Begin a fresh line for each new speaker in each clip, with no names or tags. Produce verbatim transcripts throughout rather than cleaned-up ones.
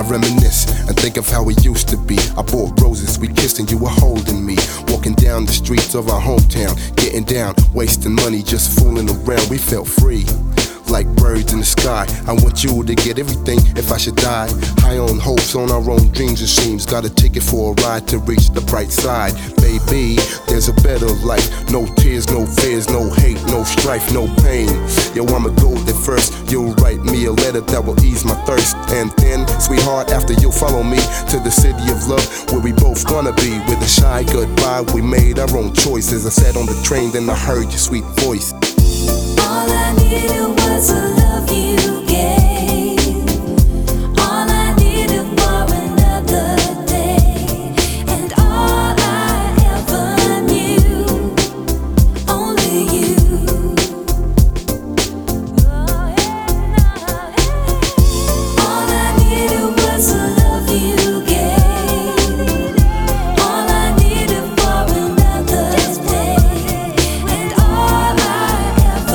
reminisce and think of how we used to be. I bought roses, we kissed and you were holding me. Walking down the streets of our hometown, getting down, wasting money, just fooling around. We felt free, like birds in the sky. I want you to get everything if I should die. High on hopes, on our own dreams and dreams. Got a ticket for a ride to reach the bright side. Baby, there's a better life. No tears, no fears, no hate, no strife, no pain. Yo, I'ma go there first. You'll write me a letter that will ease my thirst. And then, sweetheart, after you'll follow me to the city of love, where we both gonna be. With a shy goodbye, we made our own choices. I sat on the train, then I heard your sweet voice.
All I needed was a love you gave. All I needed for another day. And all I ever knew, only you. All I needed was a love you gave. All I needed for another day. And all I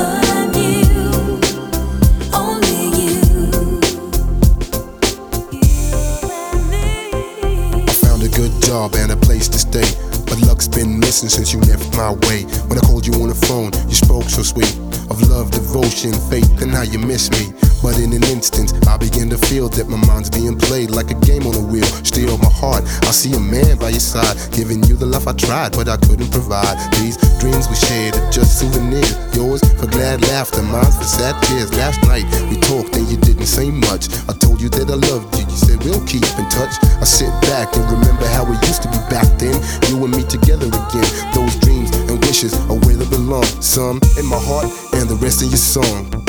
good job and a place to stay, but luck's been missing since you left my way. When I called you on the phone, you spoke so sweet of love, devotion, faith, and how you miss me. But in an instant, I begin to feel that my mind's being played like a game on a wheel. Steal my heart, I see a man by your side, giving you the love I tried, but I couldn't provide. These dreams we shared are just souvenirs. Yours for glad laughter, mine for sad tears. Last night we talked and you didn't say much. I told you that I loved you, you said we'll keep in touch. I sit back and remember how it used to be back then. You and me together again. Those dreams and wishes are where they belong. Some in my heart and the rest in your song.